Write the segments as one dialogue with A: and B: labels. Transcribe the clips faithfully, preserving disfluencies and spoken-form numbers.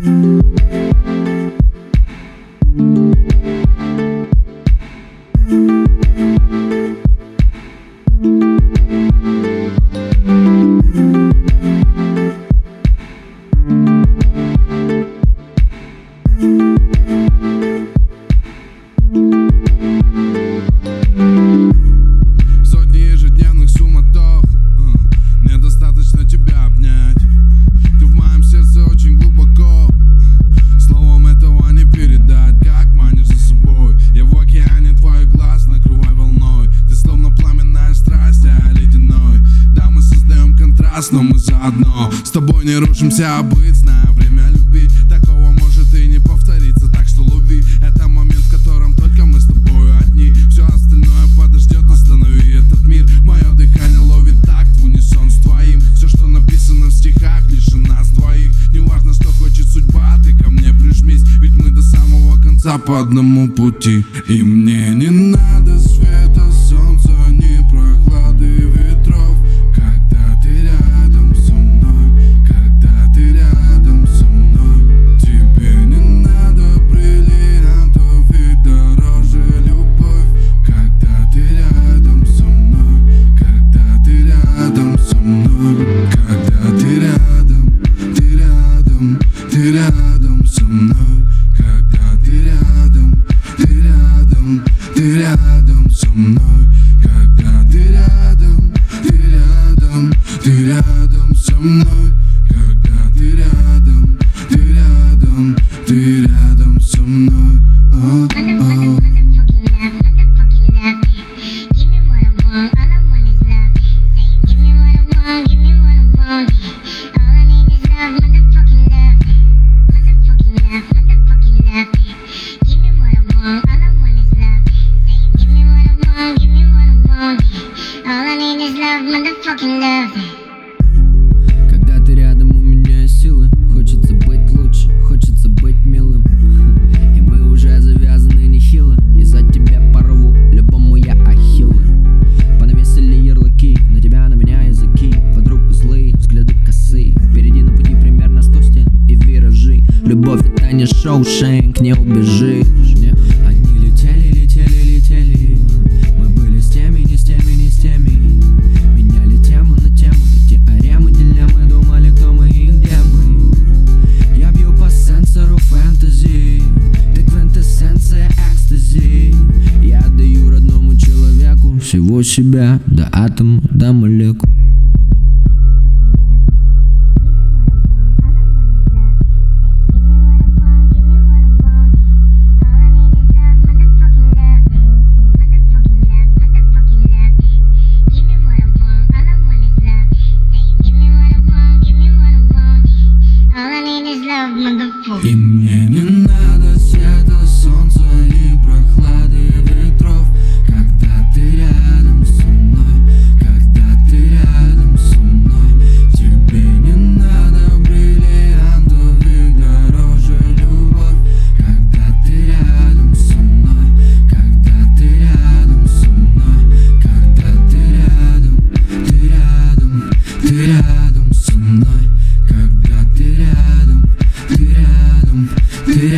A: Но мы заодно с тобой не рушимся обычное время любить. Такого может и не повториться, так что лови. Это момент, в котором только мы с тобой одни. Все остальное подождет, останови этот мир. Мое дыхание ловит такт в унисон с твоим. Все, что написано в стихах, лишь у нас двоих. Неважно, что хочет судьба, ты ко мне прижмись. Ведь мы до самого конца по одному пути. И мне не надо света, солнца, ни прохлады ветров. Когда ты рядом со мной, когда ты рядом со мной, тебе не надо бриллиантов и дороже любовь. Когда ты рядом со мной, когда ты рядом со мной, когда ты рядом, ты рядом, ты рядом со мной, когда ты рядом, ты рядом, ты рядом со мной, когда ты рядом, ты рядом, ты рядом со мной, когда ты рядом, ты рядом, ты рядом со мной. Oh, oh.
B: Когда ты рядом, у меня есть силы. Хочется быть лучше, хочется быть милым. И мы уже завязаны нехило. Из-за тебя порву любому я ахиллы. Понавесили ярлыки, на тебя, на меня языки. Подруг злые, взгляды косые. Впереди на пути примерно сто стен и виражи. Любовь это не Шоушенк, не убежишь. Одни летели, летели, летели. Мы были с теми, не с теми, не с теми. Меняли тему на тему, теоремы, дилеммы. Думали, кто мы и где мы. Я бью по сенсору фэнтези. Ты квинтэссенция экстази. Я даю родному человеку всего себя, до атома, до молекул.
A: И мне не надо света, солнца, ни прохлады ветров. Когда ты рядом со мной, когда ты рядом со мной, тебе не надо бриллиантов и дороже любовь. Когда ты рядом со мной, когда ты рядом со мной, когда ты рядом, ты рядом, ты рядом со мной, когда ты рядом, ты рядом, ты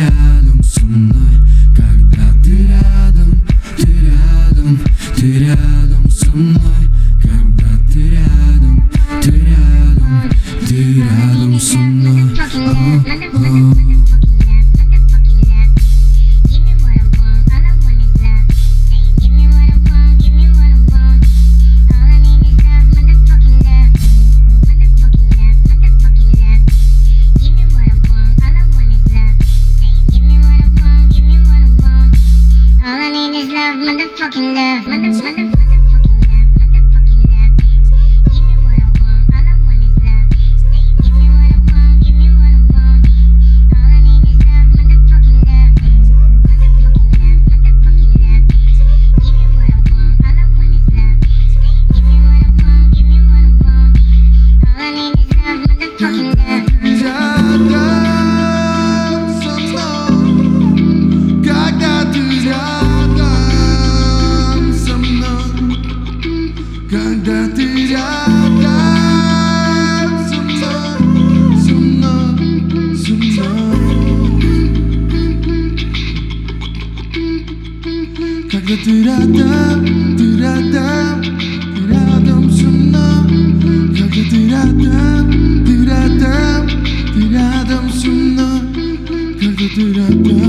A: ты рядом, ты рядом, ты рядом со мной. Когда ты рядом, ты рядом, ты рядом со мной. Когда ты рядом.